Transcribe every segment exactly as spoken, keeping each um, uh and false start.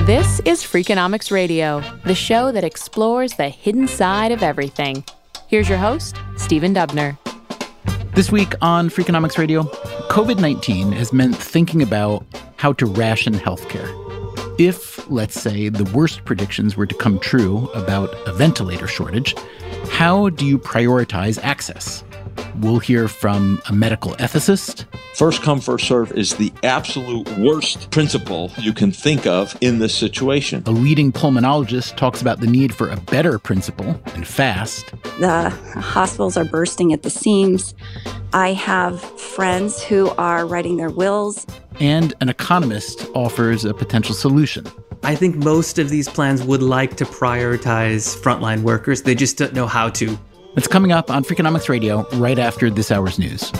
This is Freakonomics Radio, the show that explores the hidden side of everything. Here's your host, Stephen Dubner. This week on Freakonomics Radio, covid nineteen has meant thinking about how to ration healthcare. If, let's say, the worst predictions were to come true about a ventilator shortage, how do you prioritize access? We'll hear from a medical ethicist. First come, first serve is the absolute worst principle you can think of in this situation. A leading pulmonologist talks about the need for a better principle, and fast. The hospitals are bursting at the seams. I have friends who are writing their wills. And an economist offers a potential solution. I think most of these plans would like to prioritize frontline workers. They just don't know how to. It's coming up on Freakonomics Radio right after this hour's news.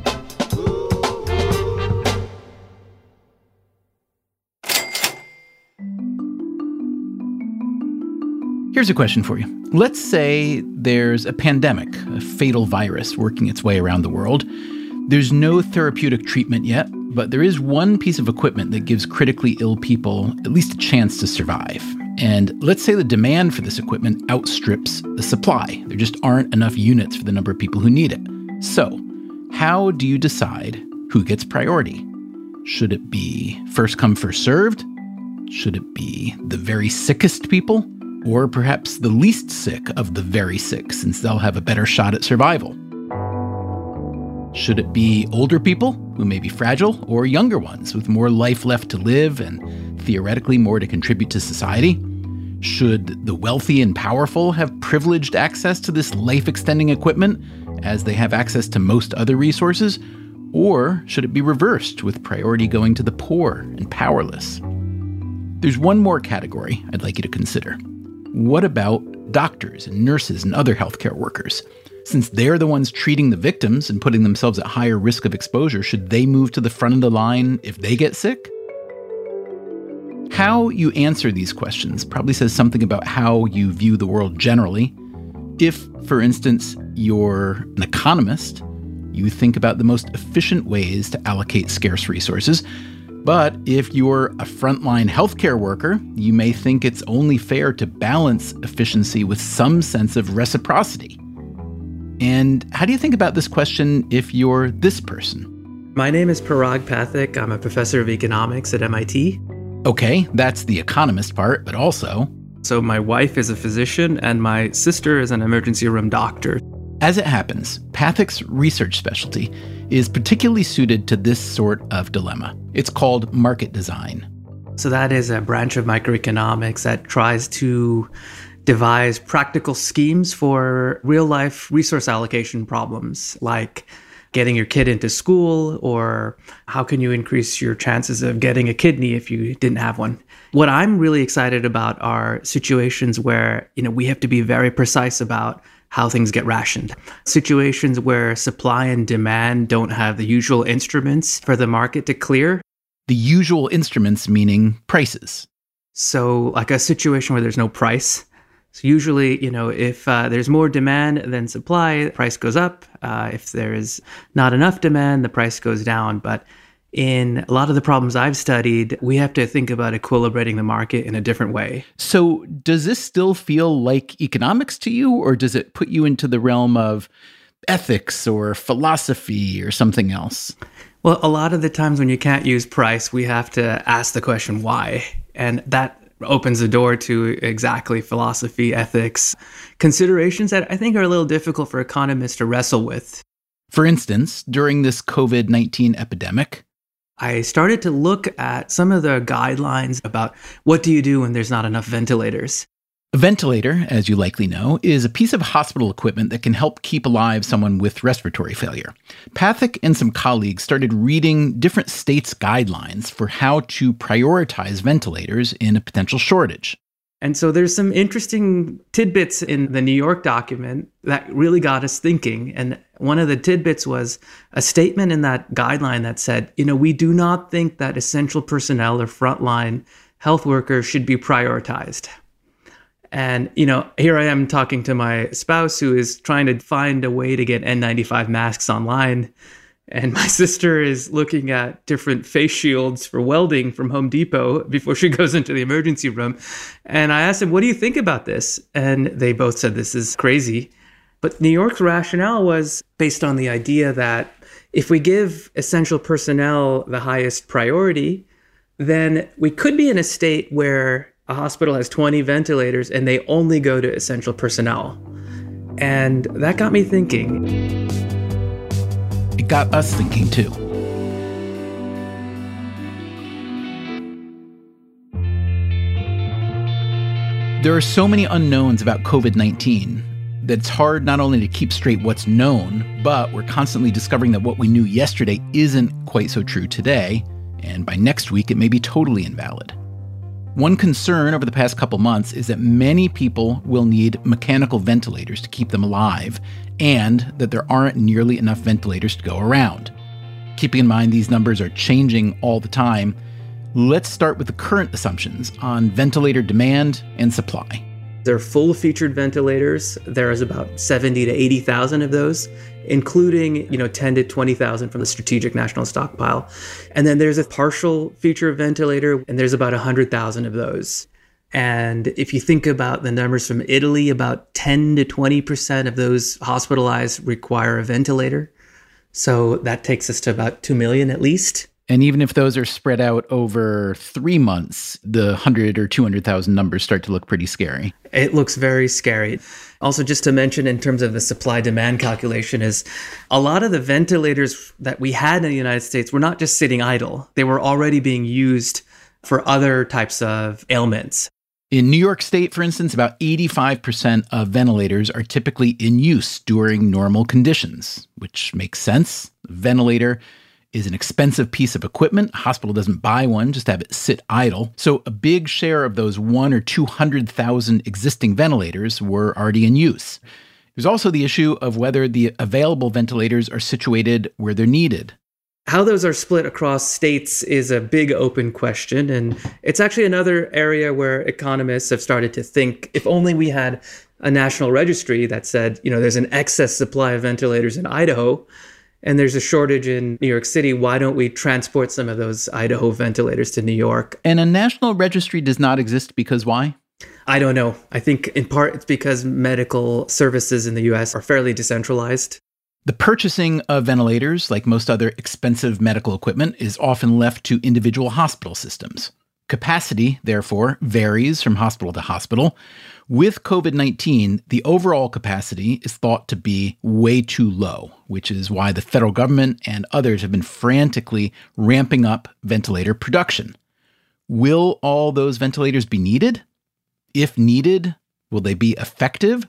Here's a question for you. Let's say there's a pandemic, a fatal virus working its way around the world. There's no therapeutic treatment yet, but there is one piece of equipment that gives critically ill people at least a chance to survive. And let's say the demand for this equipment outstrips the supply. There just aren't enough units for the number of people who need it. So, how do you decide who gets priority? Should it be first come, first served? Should it be the very sickest people? Or perhaps the least sick of the very sick, since they'll have a better shot at survival? Should it be older people who may be fragile, or younger ones with more life left to live and theoretically more to contribute to society? Should the wealthy and powerful have privileged access to this life-extending equipment as they have access to most other resources? Or should it be reversed, with priority going to the poor and powerless? There's one more category I'd like you to consider. What about doctors and nurses and other healthcare workers? Since they're the ones treating the victims and putting themselves at higher risk of exposure, should they move to the front of the line if they get sick? How you answer these questions probably says something about how you view the world generally. If, for instance, you're an economist, you think about the most efficient ways to allocate scarce resources. But if you're a frontline healthcare worker, you may think it's only fair to balance efficiency with some sense of reciprocity. And how do you think about this question if you're this person? My name is Parag Pathak. I'm a professor of economics at M I T. Okay, that's the economist part, but also... So my wife is a physician and my sister is an emergency room doctor. As it happens, Pathak's research specialty is particularly suited to this sort of dilemma. It's called market design. So that is a branch of microeconomics that tries to devise practical schemes for real-life resource allocation problems, like getting your kid into school, or how can you increase your chances of getting a kidney if you didn't have one. What I'm really excited about are situations where, you know, we have to be very precise about how things get rationed. Situations where supply and demand don't have the usual instruments for the market to clear. The usual instruments meaning prices. So like a situation where there's no price. So usually, you know, if uh, there's more demand than supply, the price goes up. Uh, if there is not enough demand, the price goes down. But in a lot of the problems I've studied, we have to think about equilibrating the market in a different way. So does this still feel like economics to you, or does it put you into the realm of ethics or philosophy or something else? Well, a lot of the times when you can't use price, we have to ask the question why. And that opens the door to exactly philosophy, ethics, considerations that I think are a little difficult for economists to wrestle with. For instance, during this covid nineteen epidemic, I started to look at some of the guidelines about what do you do when there's not enough ventilators. A ventilator, as you likely know, is a piece of hospital equipment that can help keep alive someone with respiratory failure. Pathak and some colleagues started reading different states' guidelines for how to prioritize ventilators in a potential shortage. And so there's some interesting tidbits in the New York document that really got us thinking. And one of the tidbits was a statement in that guideline that said, you know, we do not think that essential personnel or frontline health workers should be prioritized. And, you know, here I am talking to my spouse who is trying to find a way to get N ninety-five masks online. And my sister is looking at different face shields for welding from Home Depot before she goes into the emergency room. And I asked them, what do you think about this? And they both said, this is crazy. But New York's rationale was based on the idea that if we give essential personnel the highest priority, then we could be in a state where a hospital has twenty ventilators and they only go to essential personnel. And that got me thinking. It got us thinking too. There are so many unknowns about COVID nineteen that it's hard not only to keep straight what's known, but we're constantly discovering that what we knew yesterday isn't quite so true today, and by next week it may be totally invalid. One concern over the past couple months is that many people will need mechanical ventilators to keep them alive, and that there aren't nearly enough ventilators to go around. Keeping in mind these numbers are changing all the time, let's start with the current assumptions on ventilator demand and supply. They're full-featured ventilators. There's about seventy to eighty thousand of those, including, you know, ten to twenty thousand from the Strategic National Stockpile. And then there's a partial feature ventilator, and there's about one hundred thousand of those. And if you think about the numbers from Italy, about ten to twenty percent of those hospitalized require a ventilator. So that takes us to about two million at least. And even if those are spread out over three months, the one hundred or two hundred thousand numbers start to look pretty scary. It looks very scary. Also, just to mention in terms of the supply-demand calculation is a lot of the ventilators that we had in the United States were not just sitting idle. They were already being used for other types of ailments. In New York State, for instance, about eighty-five percent of ventilators are typically in use during normal conditions, which makes sense. A ventilator is an expensive piece of equipment. A hospital doesn't buy one just to have it sit idle. So a big share of those one or two hundred thousand existing ventilators were already in use. There's also the issue of whether the available ventilators are situated where they're needed. How those are split across states is a big open question. And it's actually another area where economists have started to think, if only we had a national registry that said, you know, there's an excess supply of ventilators in Idaho, and there's a shortage in New York City, why don't we transport some of those Idaho ventilators to New York? And a national registry does not exist because why? I don't know. I think in part it's because medical services in the U S are fairly decentralized. The purchasing of ventilators, like most other expensive medical equipment, is often left to individual hospital systems. Capacity, therefore, varies from hospital to hospital. With COVID nineteen, the overall capacity is thought to be way too low, which is why the federal government and others have been frantically ramping up ventilator production. Will all those ventilators be needed? If needed, will they be effective?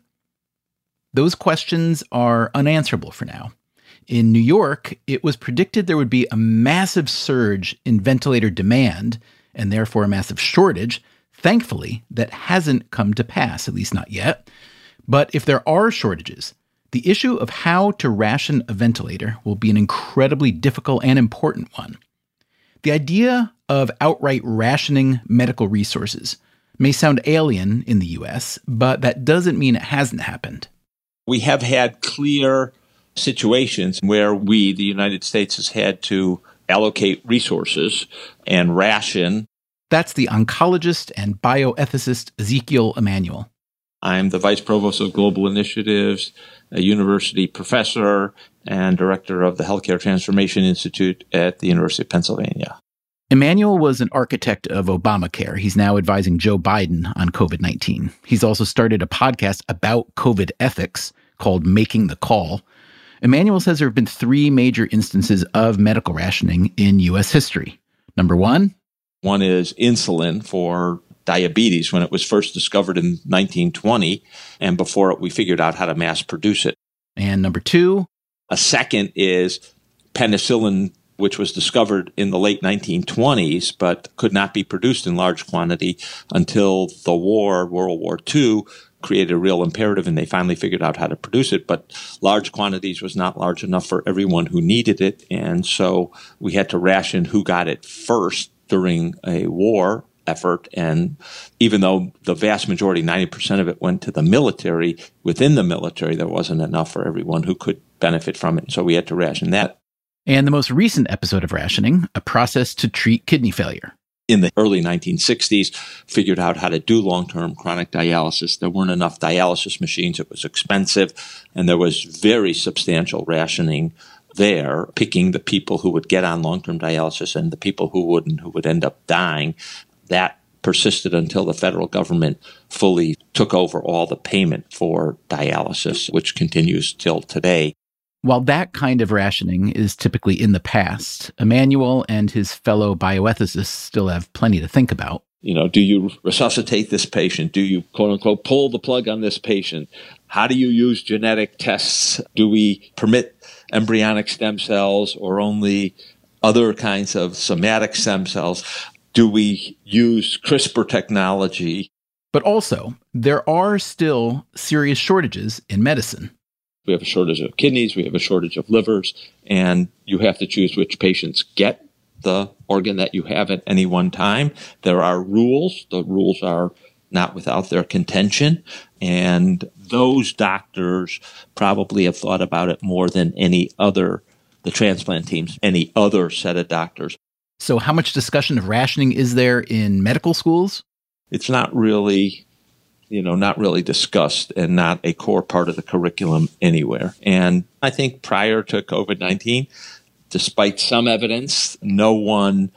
Those questions are unanswerable for now. In New York, it was predicted there would be a massive surge in ventilator demand, and therefore a massive shortage. Thankfully, that hasn't come to pass, at least not yet. But if there are shortages, the issue of how to ration a ventilator will be an incredibly difficult and important one. The idea of outright rationing medical resources may sound alien in the U S, but that doesn't mean it hasn't happened. We have had clear situations where we, the United States, has had to allocate resources and ration. That's the oncologist and bioethicist Ezekiel Emanuel. I'm the Vice Provost of Global Initiatives, a university professor, and director of the Healthcare Transformation Institute at the University of Pennsylvania. Emanuel was an architect of Obamacare. He's now advising Joe Biden on COVID nineteen. He's also started a podcast about COVID ethics called Making the Call. Emanuel says there have been three major instances of medical rationing in U S history. Number one, One is insulin for diabetes when it was first discovered in nineteen twenty, and before it we figured out how to mass produce it. And number two, A second is penicillin, which was discovered in the late nineteen twenties, but could not be produced in large quantity until the war, World War Two, created a real imperative, and they finally figured out how to produce it. But large quantities was not large enough for everyone who needed it, and so we had to ration who got it first during a war effort. And even though the vast majority, ninety percent of it went to the military, within the military there wasn't enough for everyone who could benefit from it. So we had to ration that. And the most recent episode of rationing, a process to treat kidney failure. In the early nineteen sixties, figured out how to do long-term chronic dialysis. There weren't enough dialysis machines. It was expensive, and there was very substantial rationing there, picking the people who would get on long-term dialysis and the people who wouldn't, who would end up dying. That persisted until the federal government fully took over all the payment for dialysis, which continues till today. While that kind of rationing is typically in the past, Emanuel and his fellow bioethicists still have plenty to think about. You know, do you resuscitate this patient? Do you, quote unquote, pull the plug on this patient? How do you use genetic tests? Do we permit embryonic stem cells or only other kinds of somatic stem cells? Do we use CRISPR technology? But also, there are still serious shortages in medicine. We have a shortage of kidneys, we have a shortage of livers, and you have to choose which patients get the organ that you have at any one time. There are rules. The rules are not without their contention, and those doctors probably have thought about it more than any other, the transplant teams, any other set of doctors. So how much discussion of rationing is there in medical schools? It's not really... you know, not really discussed and not a core part of the curriculum anywhere. And I think prior to COVID nineteen, despite some evidence, no one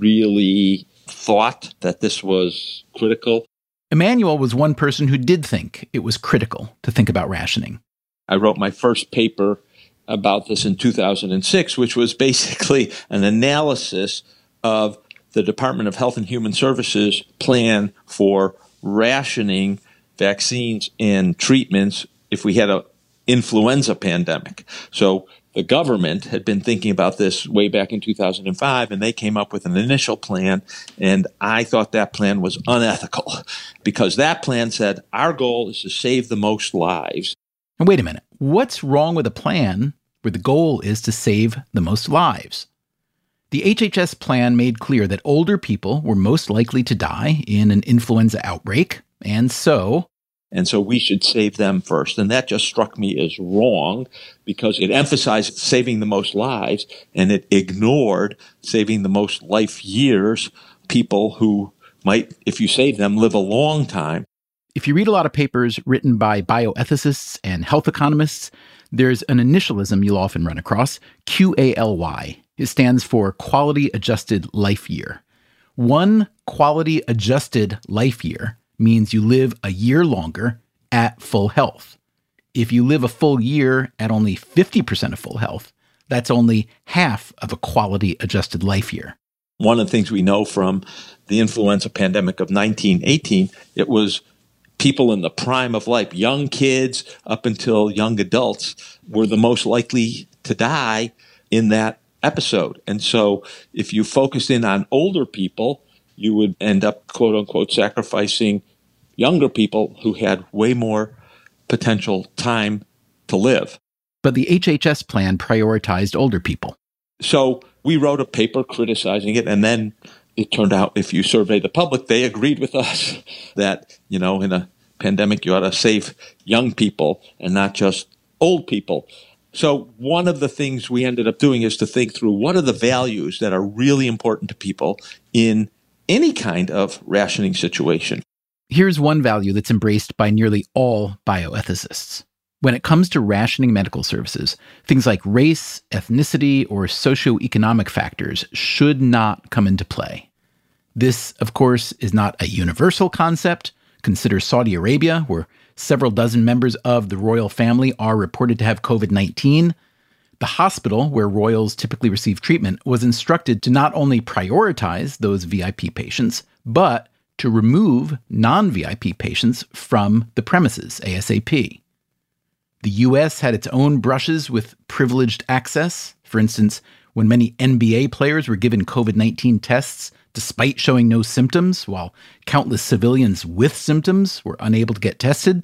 really thought that this was critical. Emanuel was one person who did think it was critical to think about rationing. I wrote my first paper about this in two thousand six, which was basically an analysis of the Department of Health and Human Services plan for rationing vaccines and treatments if we had an influenza pandemic. So the government had been thinking about this way back in two thousand five, and they came up with an initial plan, and I thought that plan was unethical because that plan said our goal is to save the most lives. And wait a minute, what's wrong with a plan where the goal is to save the most lives? The H H S plan made clear that older people were most likely to die in an influenza outbreak, and so... And so we should save them first. And that just struck me as wrong because it emphasized saving the most lives, and it ignored saving the most life years, people who might, if you save them, live a long time. If you read a lot of papers written by bioethicists and health economists, there's an initialism you'll often run across, Q A L Y. It stands for Quality Adjusted Life Year. One quality adjusted life year means you live a year longer at full health. If you live a full year at only fifty percent of full health, that's only half of a quality adjusted life year. One of the things we know from the influenza pandemic of nineteen eighteen, it was people in the prime of life, young kids up until young adults, were the most likely to die in that episode. And so if you focused in on older people, you would end up, quote unquote, sacrificing younger people who had way more potential time to live. But the H H S plan prioritized older people. So we wrote a paper criticizing it, and then it turned out if you survey the public, they agreed with us that, you know, in a pandemic, you ought to save young people and not just old people. So one of the things we ended up doing is to think through what are the values that are really important to people in any kind of rationing situation. Here's one value that's embraced by nearly all bioethicists. When it comes to rationing medical services, things like race, ethnicity, or socioeconomic factors should not come into play. This, of course, is not a universal concept. Consider Saudi Arabia, where several dozen members of the royal family are reported to have COVID nineteen. The hospital, where royals typically receive treatment, was instructed to not only prioritize those V I P patients, but to remove non-V I P patients from the premises ASAP. The U S had its own brushes with privileged access. For instance, when many N B A players were given COVID nineteen tests despite showing no symptoms, while countless civilians with symptoms were unable to get tested.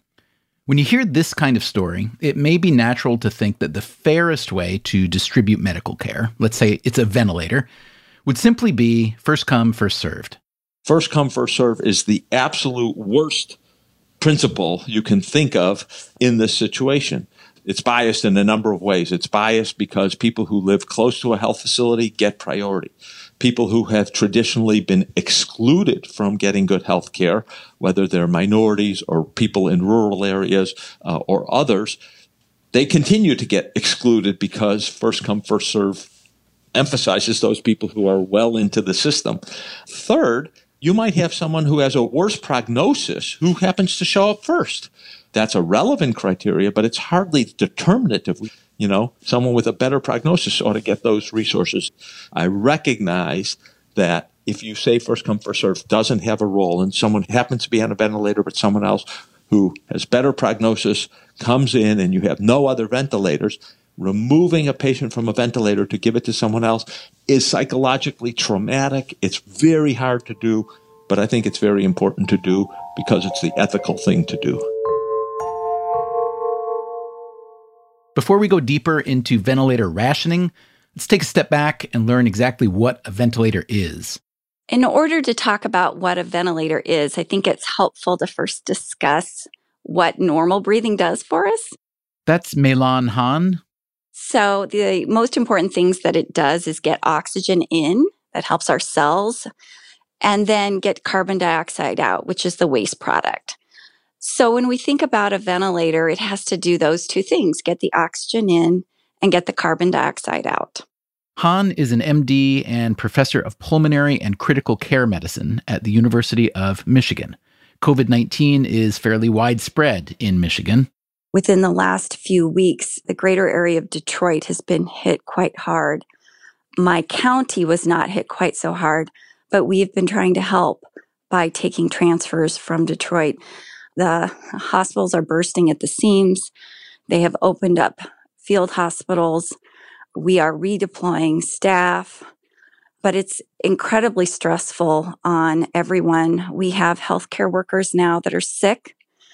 When you hear this kind of story, it may be natural to think that the fairest way to distribute medical care, let's say it's a ventilator, would simply be first come, first served. First come, first serve is the absolute worst principle you can think of in this situation. It's biased in a number of ways. It's biased because people who live close to a health facility get priority. People who have traditionally been excluded from getting good health care, whether they're minorities or people in rural areas uh, or others, they continue to get excluded because first come, first serve emphasizes those people who are well into the system. Third, you might have someone who has a worse prognosis who happens to show up first. That's a relevant criteria, but it's hardly determinative. You know, someone with a better prognosis ought to get those resources. I recognize that if you say first come, first serve doesn't have a role and someone happens to be on a ventilator, but someone else who has better prognosis comes in and you have no other ventilators, removing a patient from a ventilator to give it to someone else is psychologically traumatic. It's very hard to do, but I think it's very important to do because it's the ethical thing to do. Before we go deeper into ventilator rationing, let's take a step back and learn exactly what a ventilator is. In order to talk about what a ventilator is, I think it's helpful to first discuss what normal breathing does for us. That's Mei-Lan Han. So the most important things that it does is get oxygen in, that helps our cells, and then get carbon dioxide out, which is the waste product. So when we think about a ventilator, it has to do those two things, get the oxygen in and get the carbon dioxide out. Han is an M D and professor of pulmonary and critical care medicine at the University of Michigan. COVID nineteen is fairly widespread in Michigan. Within the last few weeks, the greater area of Detroit has been hit quite hard. My county was not hit quite so hard, but we've been trying to help by taking transfers from Detroit. The hospitals are bursting at the seams. They have opened up field hospitals. We are redeploying staff, but it's incredibly stressful on everyone. We have healthcare workers now that are sick.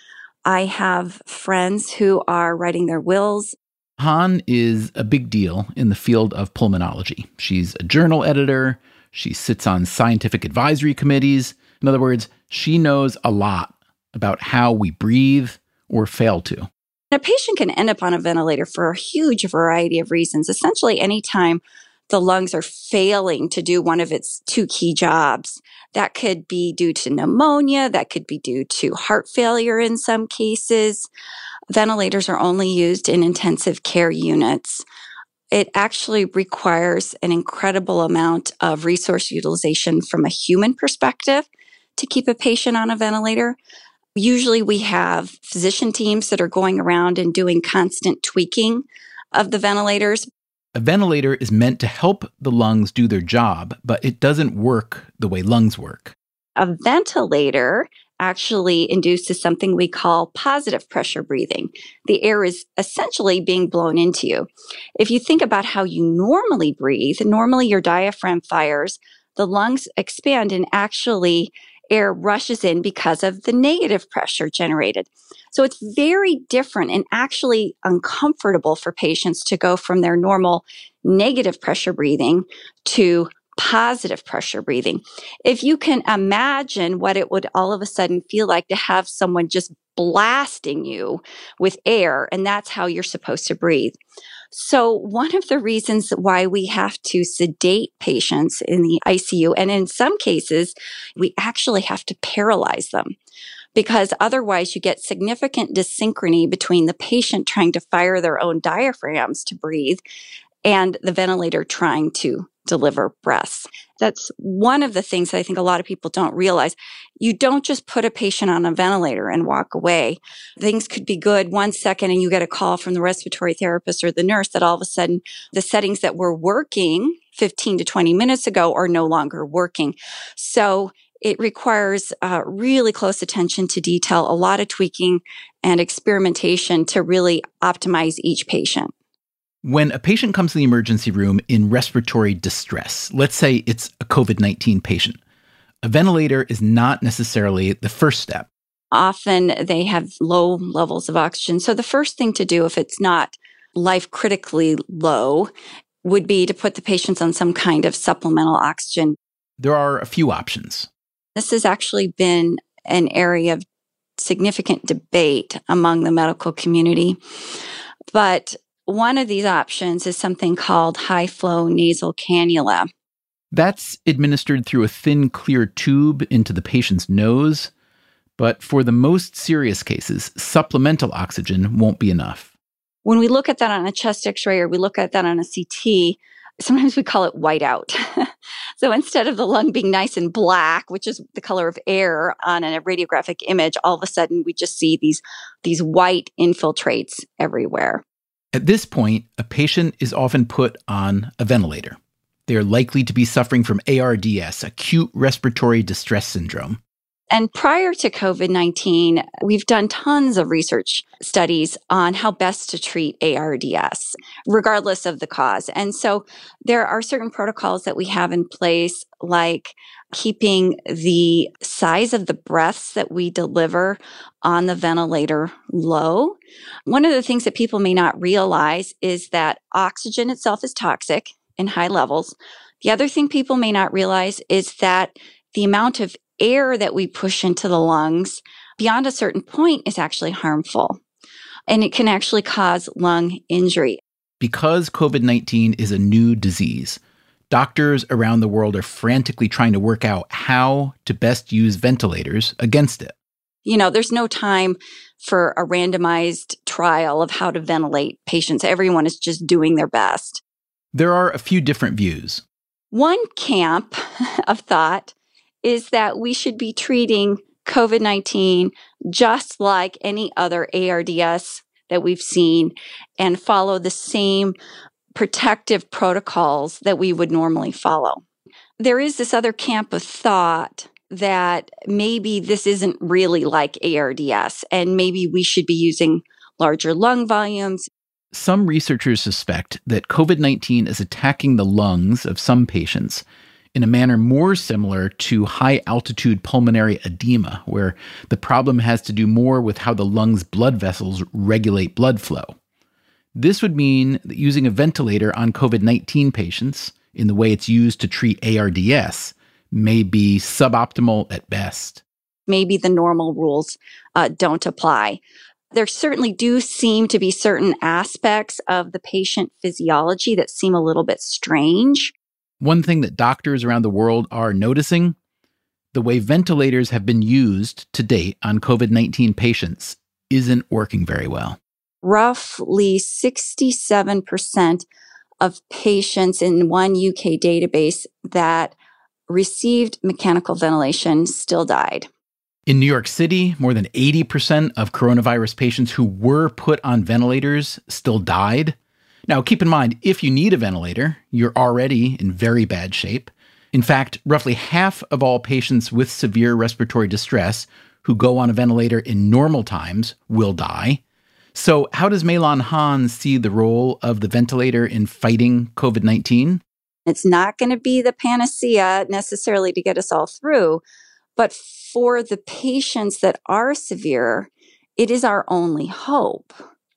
I have friends who are writing their wills. Han is a big deal in the field of pulmonology. She's a journal editor. She sits on scientific advisory committees. In other words, she knows a lot about how we breathe or fail to. A patient can end up on a ventilator for a huge variety of reasons. Essentially, anytime the lungs are failing to do one of its two key jobs, that could be due to pneumonia, that could be due to heart failure in some cases. Ventilators are only used in intensive care units. It actually requires an incredible amount of resource utilization from a human perspective to keep a patient on a ventilator. Usually we have physician teams that are going around and doing constant tweaking of the ventilators. A ventilator is meant to help the lungs do their job, but it doesn't work the way lungs work. A ventilator actually induces something we call positive pressure breathing. The air is essentially being blown into you. If you think about how you normally breathe, normally your diaphragm fires, the lungs expand, and actually air rushes in because of the negative pressure generated. So it's very different and actually uncomfortable for patients to go from their normal negative pressure breathing to positive pressure breathing. If you can imagine what it would all of a sudden feel like to have someone just blasting you with air, and that's how you're supposed to breathe. So one of the reasons why we have to sedate patients in the I C U, and in some cases, we actually have to paralyze them, because otherwise you get significant dyssynchrony between the patient trying to fire their own diaphragms to breathe and the ventilator trying to deliver breaths. That's one of the things that I think a lot of people don't realize. You don't just put a patient on a ventilator and walk away. Things could be good one second and you get a call from the respiratory therapist or the nurse that all of a sudden the settings that were working fifteen to twenty minutes ago are no longer working. So it requires uh, really close attention to detail, a lot of tweaking and experimentation to really optimize each patient. When a patient comes to the emergency room in respiratory distress, let's say it's a COVID nineteen patient, a ventilator is not necessarily the first step. Often they have low levels of oxygen. So the first thing to do, if it's not life critically low, would be to put the patients on some kind of supplemental oxygen. There are a few options. This has actually been an area of significant debate among the medical community. But one of these options is something called high-flow nasal cannula. That's administered through a thin, clear tube into the patient's nose. But for the most serious cases, supplemental oxygen won't be enough. When we look at that on a chest x-ray or we look at that on a C T, sometimes we call it whiteout. So instead of the lung being nice and black, which is the color of air on a radiographic image, all of a sudden we just see these, these white infiltrates everywhere. At this point, a patient is often put on a ventilator. They are likely to be suffering from A R D S, acute respiratory distress syndrome. And prior to COVID nineteen, we've done tons of research studies on how best to treat A R D S, regardless of the cause. And so there are certain protocols that we have in place, like keeping the size of the breaths that we deliver on the ventilator low. One of the things that people may not realize is that oxygen itself is toxic in high levels. The other thing people may not realize is that the amount of air that we push into the lungs beyond a certain point is actually harmful, and it can actually cause lung injury. Because COVID nineteen is a new disease, doctors around the world are frantically trying to work out how to best use ventilators against it. You know, there's no time for a randomized trial of how to ventilate patients. Everyone is just doing their best. There are a few different views. One camp of thought is that we should be treating COVID nineteen just like any other A R D S that we've seen and follow the same protective protocols that we would normally follow. There is this other camp of thought that maybe this isn't really like A R D S and maybe we should be using larger lung volumes. Some researchers suspect that COVID nineteen is attacking the lungs of some patients in a manner more similar to high-altitude pulmonary edema, where the problem has to do more with how the lungs' blood vessels regulate blood flow. This would mean that using a ventilator on COVID nineteen patients in the way it's used to treat A R D S may be suboptimal at best. Maybe the normal rules uh, don't apply. There certainly do seem to be certain aspects of the patient physiology that seem a little bit strange. One thing that doctors around the world are noticing, the way ventilators have been used to date on COVID nineteen patients isn't working very well. Roughly sixty-seven percent of patients in one U K database that received mechanical ventilation still died. In New York City, more than eighty percent of coronavirus patients who were put on ventilators still died. Now, keep in mind, if you need a ventilator, you're already in very bad shape. In fact, roughly half of all patients with severe respiratory distress who go on a ventilator in normal times will die. So how does Maylon Han see the role of the ventilator in fighting COVID nineteen? It's not going to be the panacea necessarily to get us all through, but for the patients that are severe, it is our only hope.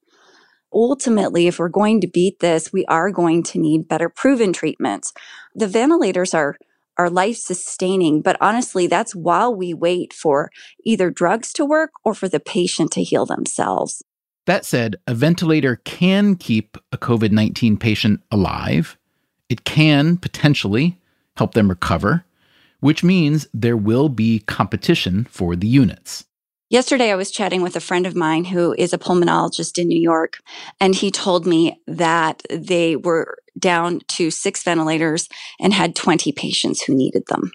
Ultimately, if we're going to beat this, we are going to need better proven treatments. The ventilators are, are life-sustaining, but honestly, that's while we wait for either drugs to work or for the patient to heal themselves. That said, a ventilator can keep a COVID nineteen patient alive. It can potentially help them recover, which means there will be competition for the units. Yesterday, I was chatting with a friend of mine who is a pulmonologist in New York, and he told me that they were down to six ventilators and had twenty patients who needed them.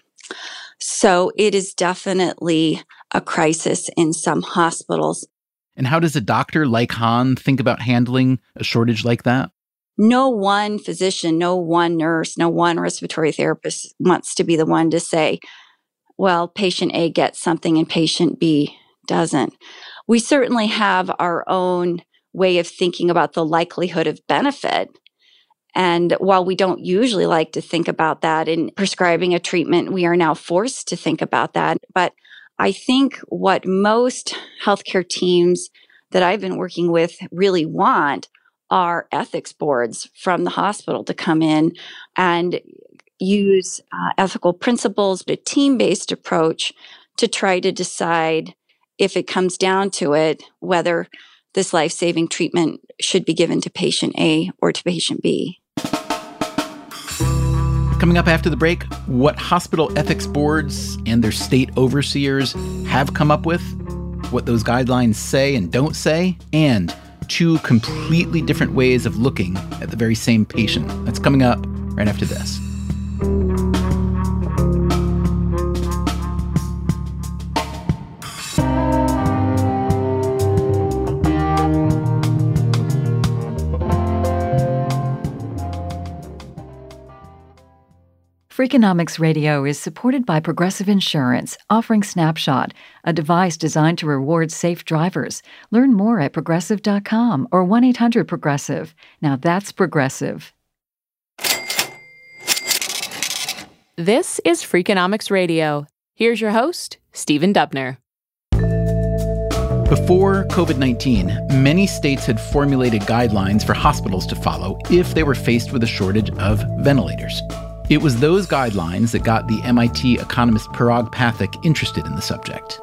So it is definitely a crisis in some hospitals. And how does a doctor like Han think about handling a shortage like that? No one physician, no one nurse, no one respiratory therapist wants to be the one to say, well, patient A gets something and patient B doesn't. We certainly have our own way of thinking about the likelihood of benefit. And while we don't usually like to think about that in prescribing a treatment, we are now forced to think about that. But I think what most healthcare teams that I've been working with really want are ethics boards from the hospital to come in and use uh, ethical principles, but a team-based approach to try to decide, if it comes down to it, whether this life-saving treatment should be given to patient A or to patient B. Coming up after the break, what hospital ethics boards and their state overseers have come up with, what those guidelines say and don't say, and two completely different ways of looking at the very same patient. That's coming up right after this. Freakonomics Radio is supported by Progressive Insurance, offering Snapshot, a device designed to reward safe drivers. Learn more at progressive dot com or one eight hundred progressive. Now that's Progressive. This is Freakonomics Radio. Here's your host, Stephen Dubner. Before covid nineteen, many states had formulated guidelines for hospitals to follow if they were faced with a shortage of ventilators. It was those guidelines that got the M I T economist Parag Pathak interested in the subject.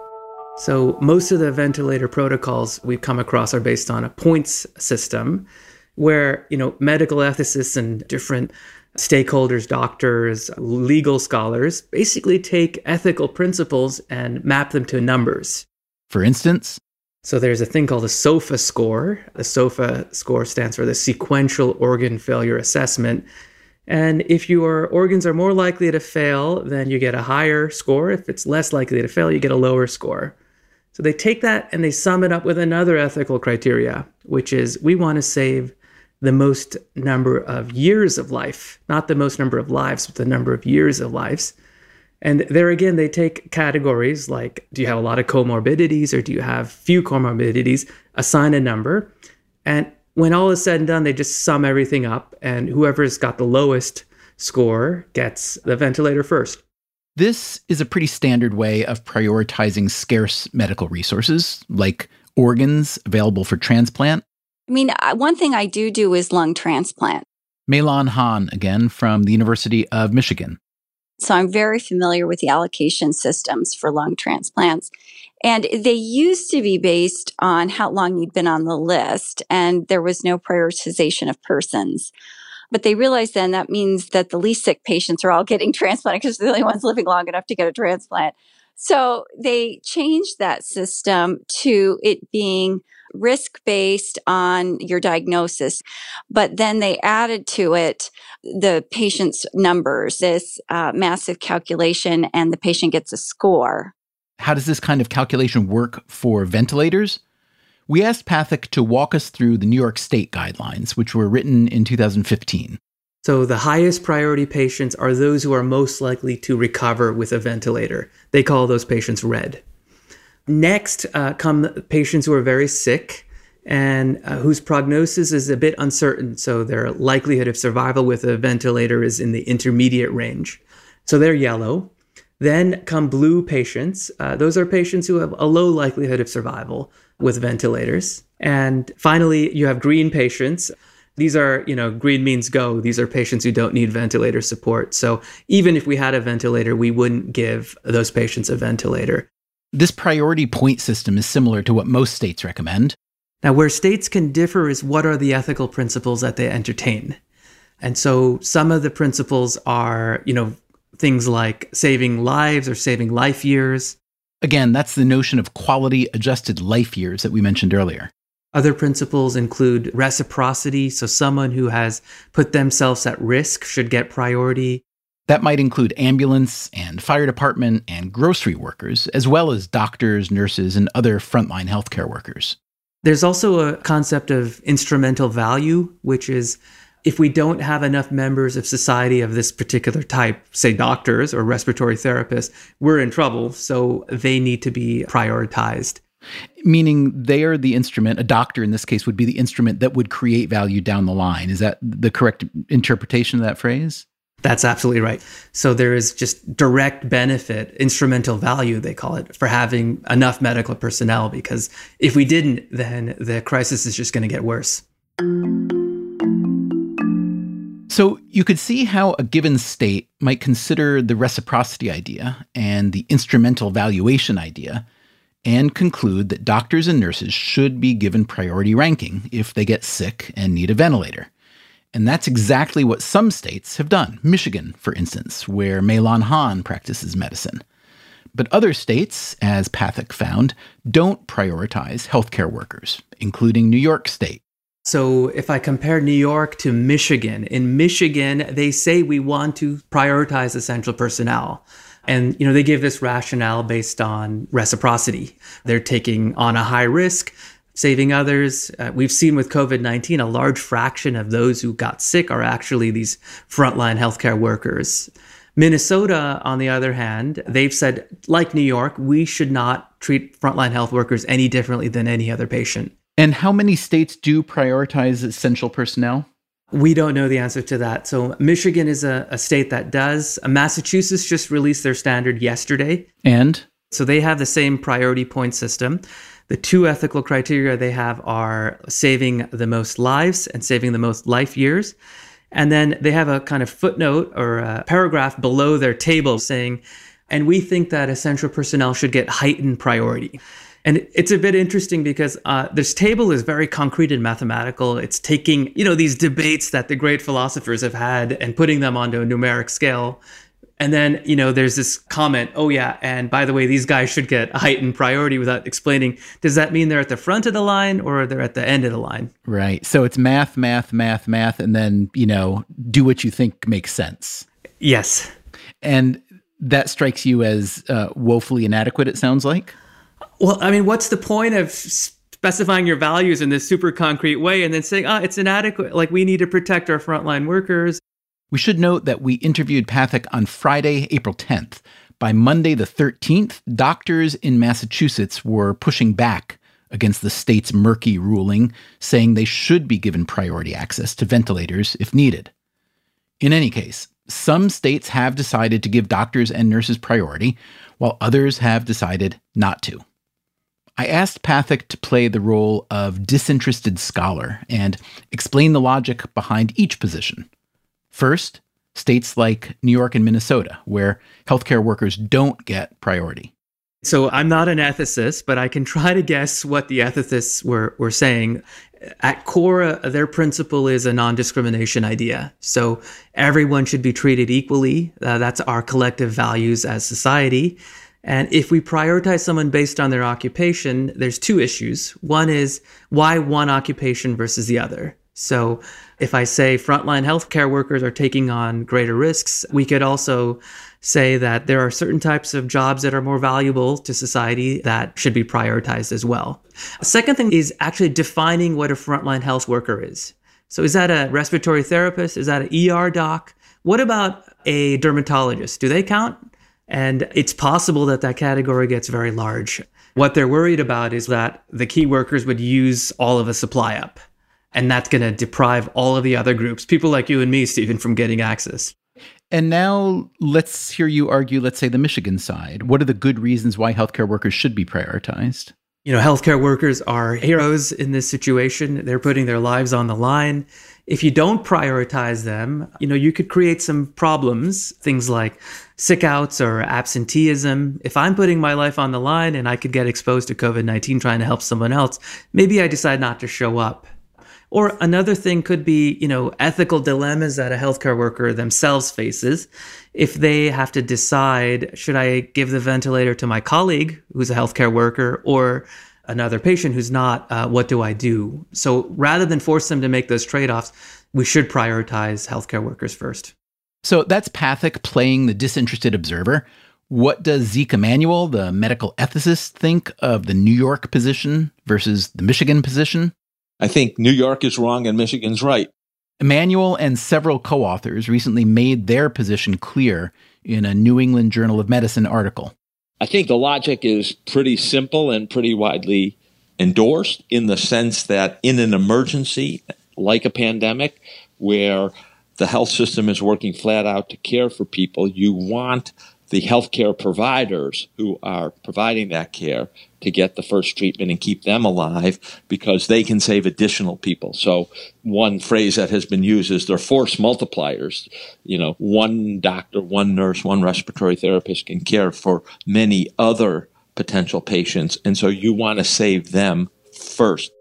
So most of the ventilator protocols we've come across are based on a points system where, you know, medical ethicists and different stakeholders, doctors, legal scholars basically take ethical principles and map them to numbers. For instance, so there's a thing called the SOFA score. The SOFA score stands for the Sequential Organ Failure Assessment. And if your organs are more likely to fail, then you get a higher score. If it's less likely to fail, you get a lower score. So they take that and they sum it up with another ethical criteria, which is we want to save the most number of years of life, not the most number of lives, but the number of years of lives. And there again, they take categories like, do you have a lot of comorbidities or do you have few comorbidities? Assign a number. And when all is said and done, they just sum everything up, and whoever's got the lowest score gets the ventilator first. This is a pretty standard way of prioritizing scarce medical resources, like organs available for transplant. I mean, one thing I do do is lung transplant. Mei-Lan Han, again, from the University of Michigan. So I'm very familiar with the allocation systems for lung transplants. And they used to be based on how long you'd been on the list, and there was no prioritization of persons. But they realized then that means that the least sick patients are all getting transplanted because they're the only ones living long enough to get a transplant. So they changed that system to it being risk-based on your diagnosis. But then they added to it the patient's numbers, this uh, massive calculation, and the patient gets a score. How does this kind of calculation work for ventilators? We asked Pathak to walk us through the New York State guidelines, which were written in two thousand fifteen. So the highest priority patients are those who are most likely to recover with a ventilator. They call those patients red. Next uh, come patients who are very sick and uh, whose prognosis is a bit uncertain. So their likelihood of survival with a ventilator is in the intermediate range. So they're yellow. Then come blue patients. Uh, those are patients who have a low likelihood of survival with ventilators. And finally, you have green patients. These are, you know, green means go. These are patients who don't need ventilator support. So even if we had a ventilator, we wouldn't give those patients a ventilator. This priority point system is similar to what most states recommend. Now, where states can differ is what are the ethical principles that they entertain. And so some of the principles are, you know, things like saving lives or saving life years. Again, that's the notion of quality-adjusted life years that we mentioned earlier. Other principles include reciprocity, so someone who has put themselves at risk should get priority. That might include ambulance and fire department and grocery workers, as well as doctors, nurses, and other frontline healthcare workers. There's also a concept of instrumental value, which is if we don't have enough members of society of this particular type, say doctors or respiratory therapists, we're in trouble, so they need to be prioritized. Meaning they are the instrument, a doctor in this case would be the instrument that would create value down the line. Is that the correct interpretation of that phrase? That's absolutely right. So there is just direct benefit, instrumental value, they call it, for having enough medical personnel, because if we didn't, then the crisis is just going to get worse. So you could see how a given state might consider the reciprocity idea and the instrumental valuation idea and conclude that doctors and nurses should be given priority ranking if they get sick and need a ventilator. And that's exactly what some states have done. Michigan, for instance, where Mahlon Han practices medicine. But other states, as Pathak found, don't prioritize healthcare workers, including New York State. So if I compare New York to Michigan, in Michigan, they say we want to prioritize essential personnel. And, you know, they give this rationale based on reciprocity. They're taking on a high risk, saving others. Uh, we've seen with COVID nineteen, a large fraction of those who got sick are actually these frontline healthcare workers. Minnesota, on the other hand, they've said, like New York, we should not treat frontline health workers any differently than any other patient. And how many states do prioritize essential personnel? We don't know the answer to that. So Michigan is a, a state that does. Massachusetts just released their standard yesterday. And? So they have the same priority point system. The two ethical criteria they have are saving the most lives and saving the most life years. And then they have a kind of footnote or a paragraph below their table saying, and we think that essential personnel should get heightened priority. And it's a bit interesting because uh, this table is very concrete and mathematical. It's taking, you know, these debates that the great philosophers have had and putting them onto a numeric scale. And then, you know, there's this comment, oh, yeah, and by the way, these guys should get a heightened priority without explaining, does that mean they're at the front of the line or they're at the end of the line? Right. So it's math, math, math, math, and then, you know, do what you think makes sense. Yes. And that strikes you as uh, woefully inadequate, it sounds like? Well, I mean, what's the point of specifying your values in this super concrete way and then saying, ah, oh, it's inadequate, like we need to protect our frontline workers? We should note that we interviewed Pathak on Friday, April tenth. By Monday the thirteenth, doctors in Massachusetts were pushing back against the state's murky ruling, saying they should be given priority access to ventilators if needed. In any case, some states have decided to give doctors and nurses priority, while others have decided not to. I asked Pathak to play the role of disinterested scholar and explain the logic behind each position. First, states like New York and Minnesota, where healthcare workers don't get priority. So I'm not an ethicist, but I can try to guess what the ethicists were, were saying. At core, uh, their principle is a non-discrimination idea. So everyone should be treated equally. Uh, that's our collective values as society. And if we prioritize someone based on their occupation, there's two issues. One is why one occupation versus the other. So if I say frontline healthcare workers are taking on greater risks, we could also say that there are certain types of jobs that are more valuable to society that should be prioritized as well. A second thing is actually defining what a frontline health worker is. So is that a respiratory therapist? Is that an E R doc? What about a dermatologist? Do they count? And it's possible that that category gets very large. What they're worried about is that the key workers would use all of a supply up. And that's going to deprive all of the other groups, people like you and me, Stephen, from getting access. And now let's hear you argue, let's say, the Michigan side. What are the good reasons why healthcare workers should be prioritized? You know, healthcare workers are heroes in this situation. They're putting their lives on the line. If you don't prioritize them, you know, you could create some problems, things like sick outs or absenteeism. If I'm putting my life on the line and I could get exposed to COVID nineteen trying to help someone else, maybe I decide not to show up. Or another thing could be, you know, ethical dilemmas that a healthcare worker themselves faces. If they have to decide, should I give the ventilator to my colleague who's a healthcare worker or another patient who's not, uh, what do I do? So rather than force them to make those trade-offs, we should prioritize healthcare workers first. So that's Pathak playing the disinterested observer. What does Zeke Emanuel, the medical ethicist, think of the New York position versus the Michigan position? I think New York is wrong and Michigan's right. Emanuel and several co-authors recently made their position clear in a New England Journal of Medicine article. I think the logic is pretty simple and pretty widely endorsed in the sense that in an emergency like a pandemic where the health system is working flat out to care for people, you want the healthcare providers who are providing that care to get the first treatment and keep them alive because they can save additional people. So one phrase that has been used is they're force multipliers. You know, one doctor, one nurse, one respiratory therapist can care for many other potential patients. And so you want to save them first.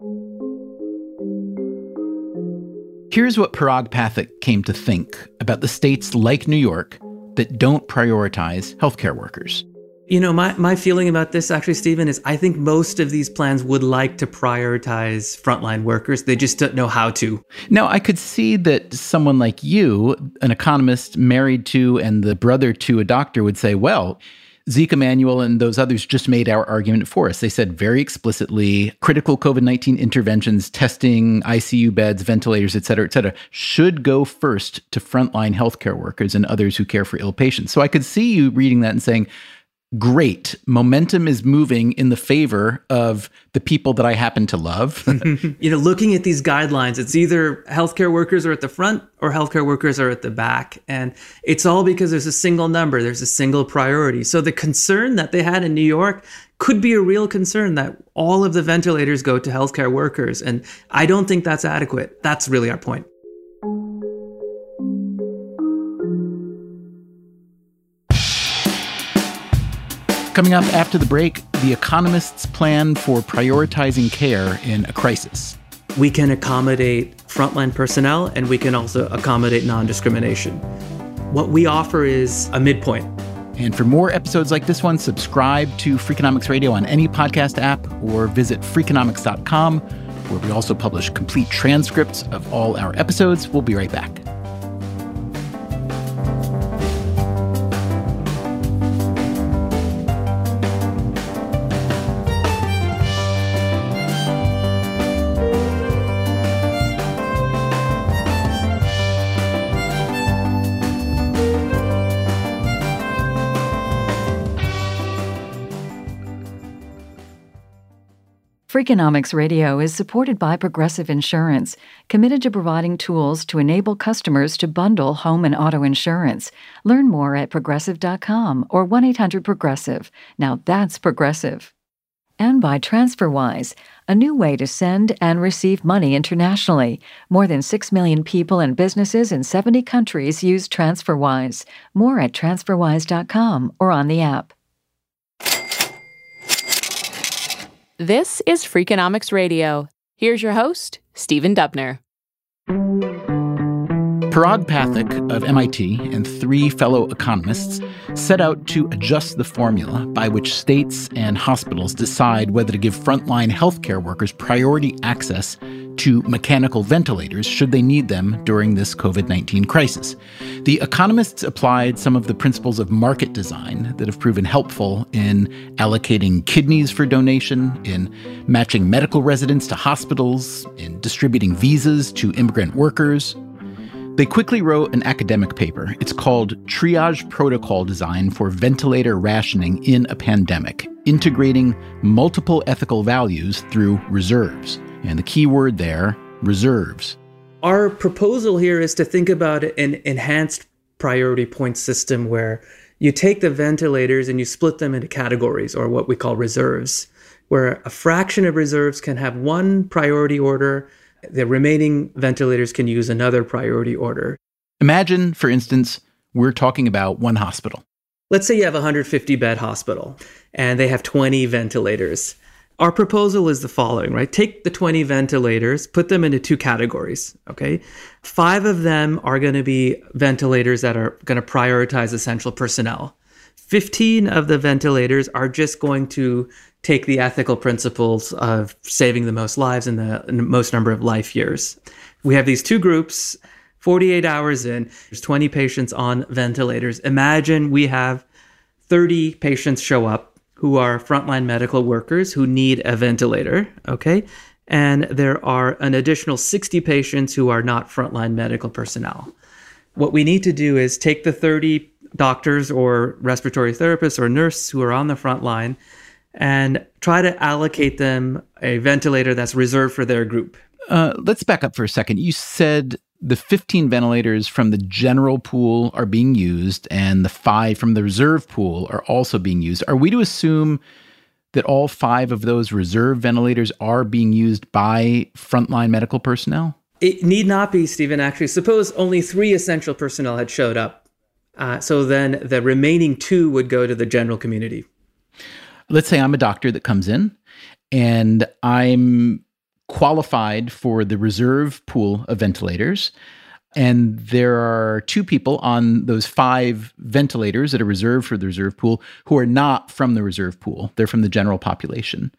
Here's what Parag Pathak came to think about the states like New York that don't prioritize healthcare workers. You know, my, my feeling about this actually, Stephen, is I think most of these plans would like to prioritize frontline workers. They just don't know how to. Now, I could see that someone like you, an economist married to and the brother to a doctor, would say, well, Zeke Emanuel and those others just made our argument for us. They said very explicitly, critical COVID nineteen interventions, testing, I C U beds, ventilators, et cetera, et cetera, should go first to frontline healthcare workers and others who care for ill patients. So I could see you reading that and saying, great, momentum is moving in the favor of the people that I happen to love. You know, looking at these guidelines, it's either healthcare workers are at the front or healthcare workers are at the back. And it's all because there's a single number, there's a single priority. So the concern that they had in New York could be a real concern that all of the ventilators go to healthcare workers. And I don't think that's adequate. That's really our point. Coming up after the break, The Economist's plan for prioritizing care in a crisis. We can accommodate frontline personnel, and we can also accommodate non-discrimination. What we offer is a midpoint. And for more episodes like this one, subscribe to Freakonomics Radio on any podcast app or visit freakonomics dot com, where we also publish complete transcripts of all our episodes. We'll be right back. Freakonomics Radio is supported by Progressive Insurance, committed to providing tools to enable customers to bundle home and auto insurance. Learn more at progressive dot com or one eight hundred progressive. Now that's Progressive. And by TransferWise, a new way to send and receive money internationally. More than six million people and businesses in seventy countries use TransferWise. More at transfer wise dot com or on the app. This is Freakonomics Radio. Here's your host, Stephen Dubner. Parag Pathak of M I T and three fellow economists set out to adjust the formula by which states and hospitals decide whether to give frontline healthcare workers priority access to mechanical ventilators should they need them during this COVID nineteen crisis. The economists applied some of the principles of market design that have proven helpful in allocating kidneys for donation, in matching medical residents to hospitals, in distributing visas to immigrant workers. They quickly wrote an academic paper. It's called Triage Protocol Design for Ventilator Rationing in a Pandemic, Integrating Multiple Ethical Values Through Reserves. And the key word there, reserves. Our proposal here is to think about an enhanced priority point system where you take the ventilators and you split them into categories, or what we call reserves, where a fraction of reserves can have one priority order. The remaining ventilators can use another priority order. Imagine, for instance, we're talking about one hospital. Let's say you have a one hundred fifty bed hospital and they have twenty ventilators. Our proposal is the following, right? Take the twenty ventilators, put them into two categories, okay? Five of them are going to be ventilators that are going to prioritize essential personnel. fifteen of the ventilators are just going to take the ethical principles of saving the most lives in the, in the most number of life years. We have these two groups, forty-eight hours in, there's twenty patients on ventilators. Imagine we have thirty patients show up who are frontline medical workers who need a ventilator, okay? And there are an additional sixty patients who are not frontline medical personnel. What we need to do is take the thirty doctors or respiratory therapists or nurses who are on the front line and try to allocate them a ventilator that's reserved for their group. Uh, let's back up for a second. You said the fifteen ventilators from the general pool are being used and the five from the reserve pool are also being used. Are we to assume that all five of those reserve ventilators are being used by frontline medical personnel? It need not be, Stephen, actually. Suppose only three essential personnel had showed up. Uh, so then the remaining two would go to the general community. let's say I'm a doctor that comes in and I'm qualified for the reserve pool of ventilators. And there are two people on those five ventilators that are reserved for the reserve pool who are not from the reserve pool. They're from the general population.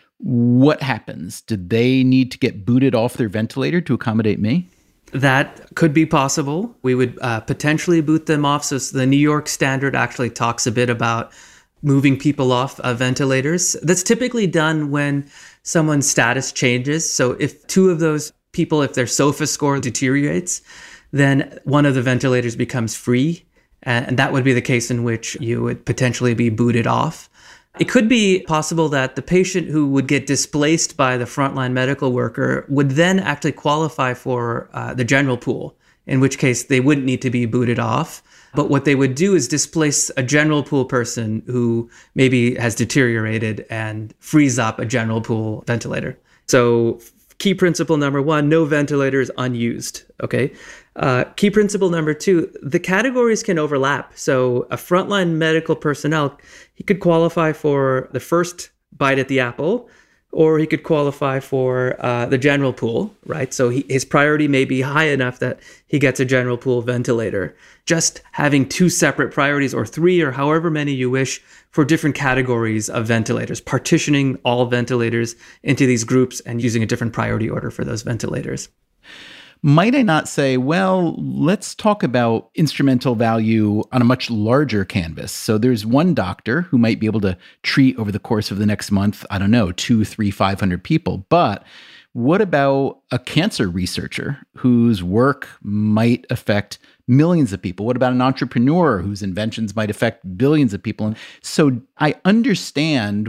What happens? Did they need to get booted off their ventilator to accommodate me? That could be possible. We would uh, potentially boot them off. So the New York Standard actually talks a bit about moving people off uh, ventilators. That's typically done when someone's status changes. So if two of those people, if their SOFA score deteriorates, then one of the ventilators becomes free. And that would be the case in which you would potentially be booted off. It could be possible that the patient who would get displaced by the frontline medical worker would then actually qualify for uh, the general pool, in which case they wouldn't need to be booted off. But what they would do is displace a general pool person who maybe has deteriorated and frees up a general pool ventilator. So key principle number one, no ventilator is unused, okay? Uh, key principle number two, the categories can overlap. So a frontline medical personnel, he could qualify for the first bite at the apple, or he could qualify for uh, the general pool, right? So he, his priority may be high enough that he gets a general pool ventilator. Just having two separate priorities, or three, or however many you wish, for different categories of ventilators, partitioning all ventilators into these groups and using a different priority order for those ventilators. Might I not say, well, let's talk about instrumental value on a much larger canvas. So there's one doctor who might be able to treat over the course of the next month, I don't know, two, three, five hundred people. But what about a cancer researcher whose work might affect millions of people? What about an entrepreneur whose inventions might affect billions of people? And so I understand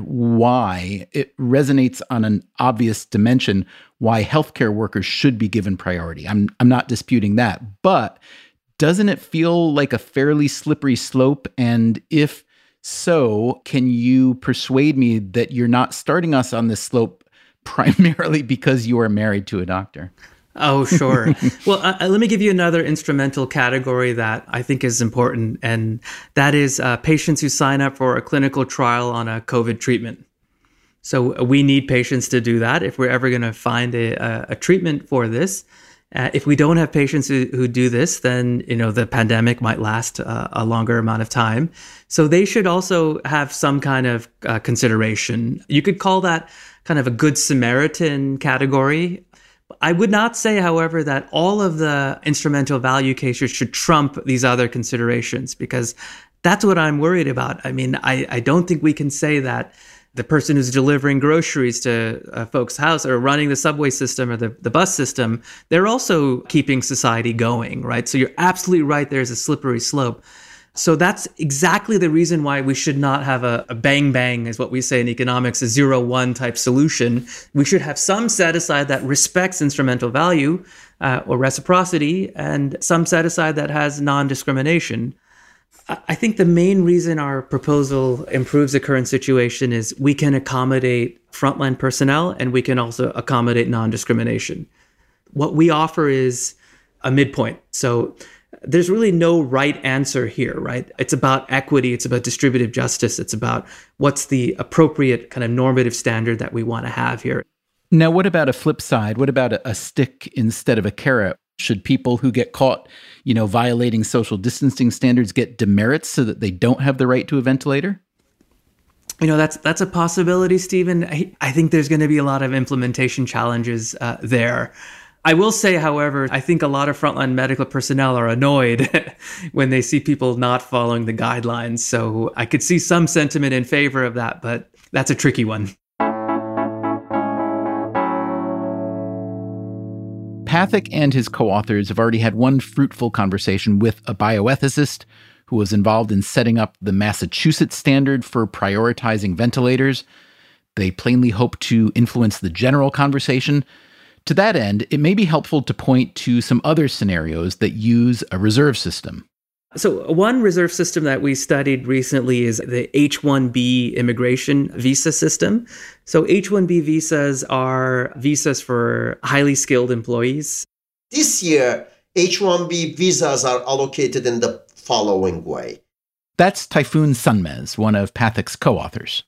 why it resonates on an obvious dimension, why healthcare workers should be given priority. I'm I'm not disputing that, but doesn't it feel like a fairly slippery slope? And if so, can you persuade me that you're not starting us on this slope primarily because you are married to a doctor? Oh, sure. Well, uh, let me give you another instrumental category that I think is important, and that is uh, patients who sign up for a clinical trial on a COVID treatment. So we need patients to do that if we're ever going to find a, a, a treatment for this. Uh, if we don't have patients who, who do this, then you know the pandemic might last uh, a longer amount of time. So they should also have some kind of uh, consideration. You could call that kind of a Good Samaritan category. I would not say, however, that all of the instrumental value cases should trump these other considerations, because that's what I'm worried about. I mean, I, I don't think we can say that the person who's delivering groceries to a folks' house or running the subway system or the, the bus system, they're also keeping society going, right? So you're absolutely right. There's a slippery slope. So that's exactly the reason why we should not have a, a bang bang, is what we say in economics, a zero one type solution. We should have some set aside that respects instrumental value uh, or reciprocity, and some set aside that has non-discrimination. I think the main reason our proposal improves the current situation is we can accommodate frontline personnel and we can also accommodate non-discrimination. What we offer is a midpoint. So there's really no right answer here, right? It's about equity. It's about distributive justice. It's about what's the appropriate kind of normative standard that we want to have here. Now, what about a flip side? What about a, a stick instead of a carrot? Should people who get caught, you know, violating social distancing standards get demerits so that they don't have the right to a ventilator? You know, that's that's a possibility, Stephen. I, I think there's going to be a lot of implementation challenges uh, there. I will say, however, I think a lot of frontline medical personnel are annoyed when they see people not following the guidelines. So I could see some sentiment in favor of that, but that's a tricky one. Pathak and his co-authors have already had one fruitful conversation with a bioethicist who was involved in setting up the Massachusetts standard for prioritizing ventilators. They plainly hope to influence the general conversation. To that end, it may be helpful to point to some other scenarios that use a reserve system. So one reserve system that we studied recently is the H one B immigration visa system. So H one B visas are visas for highly skilled employees. This year, H one B visas are allocated in the following way. That's Tayfun Sunmez, one of Pathak's co-authors.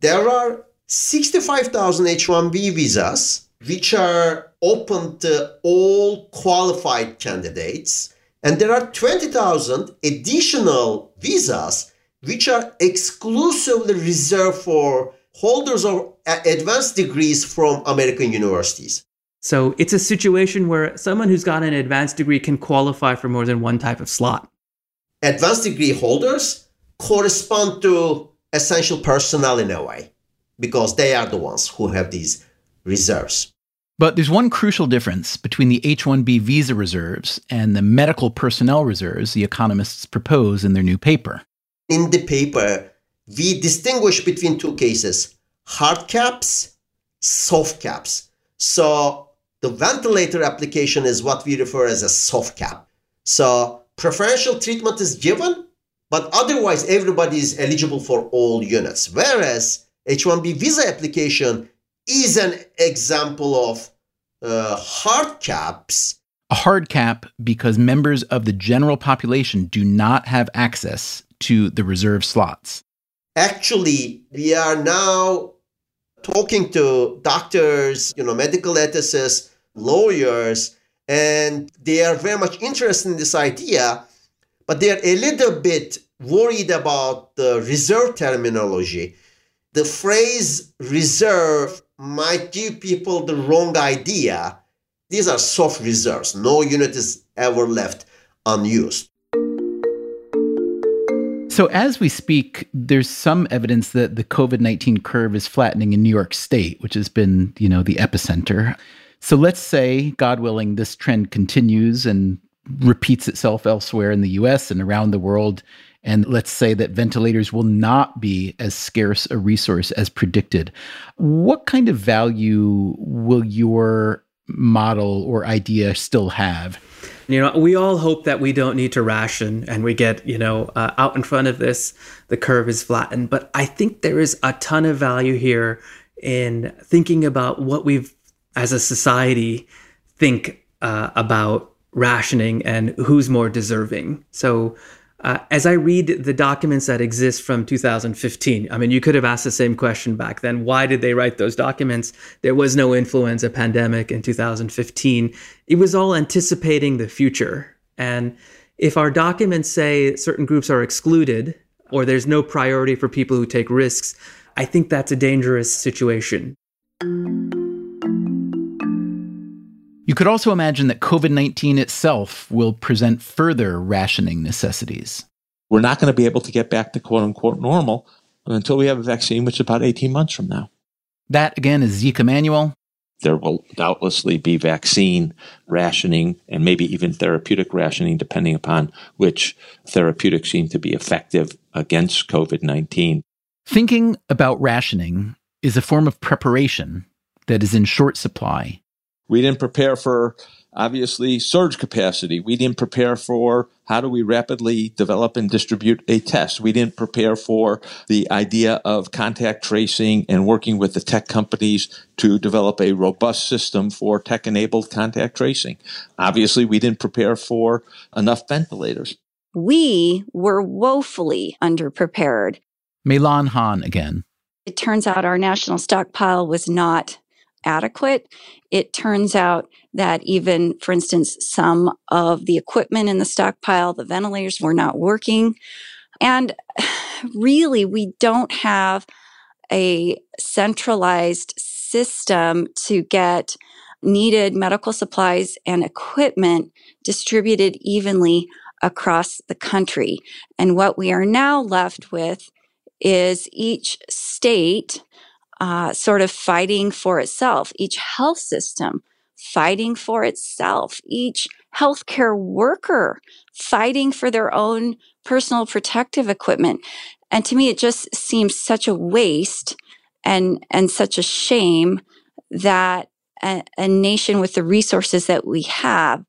there are sixty-five thousand H one B visas, which are open to all qualified candidates. And there are twenty thousand additional visas, which are exclusively reserved for holders of advanced degrees from American universities. So it's a situation where someone who's got an advanced degree can qualify for more than one type of slot. Advanced degree holders correspond to essential personnel in a way, because they are the ones who have these reserves. But there's one crucial difference between the H one B visa reserves and the medical personnel reserves the economists propose in their new paper. In the paper, we distinguish between two cases, hard caps, soft caps. So the ventilator application is what we refer as a soft cap. So preferential treatment is given, but otherwise everybody is eligible for all units. Whereas H one B visa application is an example of uh, hard caps. A hard cap because members of the general population do not have access to the reserve slots. Actually, we are now talking to doctors, you know, medical ethicists, lawyers, and they are very much interested in this idea, but they are a little bit worried about the reserve terminology. The phrase reserve might give people the wrong idea. These are soft reserves. No unit is ever left unused. So as we speak, there's some evidence that the COVID nineteen curve is flattening in New York State, which has been, you know, the epicenter. So let's say, God willing, this trend continues and repeats itself elsewhere in the U S and around the world. And let's say that ventilators will not be as scarce a resource as predicted. What kind of value will your model or idea still have? You know, we all hope that we don't need to ration and we get, you know, uh, out in front of this, the curve is flattened. But I think there is a ton of value here in thinking about what we've, as a society, think uh, about rationing and who's more deserving. So uh, as I read the documents that exist from two thousand fifteen, I mean, you could have asked the same question back then. Why did they write those documents? There was no influenza pandemic in two thousand fifteen. It was all anticipating the future. And if our documents say certain groups are excluded or there's no priority for people who take risks, I think that's a dangerous situation. You could also imagine that COVID nineteen itself will present further rationing necessities. We're not going to be able to get back to quote unquote normal until we have a vaccine, which is about eighteen months from now. That, again, is Zeke Emanuel. There will doubtlessly be vaccine rationing and maybe even therapeutic rationing, depending upon which therapeutics seem to be effective against COVID nineteen. Thinking about rationing is a form of preparation that is in short supply. We didn't prepare for, obviously, surge capacity. We didn't prepare for how do we rapidly develop and distribute a test. We didn't prepare for the idea of contact tracing and working with the tech companies to develop a robust system for tech-enabled contact tracing. Obviously, we didn't prepare for enough ventilators. We were woefully underprepared. Meilan Han again. It turns out our national stockpile was not adequate. It turns out that even, for instance, some of the equipment in the stockpile, the ventilators, were not working. And really, we don't have a centralized system to get needed medical supplies and equipment distributed evenly across the country. And what we are now left with is each state Uh, sort of fighting for itself, each health system fighting for itself, each healthcare worker fighting for their own personal protective equipment. And to me, it just seems such a waste and, and such a shame that a, a nation with the resources that we have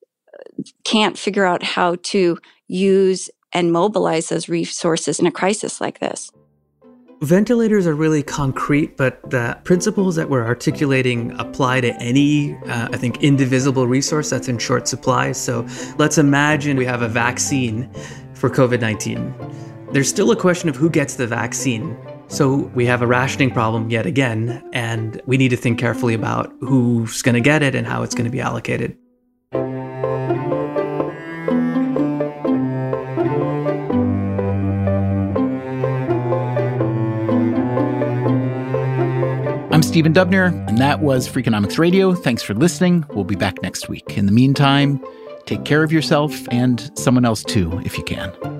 can't figure out how to use and mobilize those resources in a crisis like this. Ventilators are really concrete, but the principles that we're articulating apply to any, uh, I think, indivisible resource that's in short supply. So let's imagine we have a vaccine for COVID nineteen. There's still a question of who gets the vaccine. So we have a rationing problem yet again, and we need to think carefully about who's going to get it and how it's going to be allocated. I'm Stephen Dubner, and that was Freakonomics Radio. Thanks for listening. We'll be back next week. In the meantime, take care of yourself and someone else too, if you can.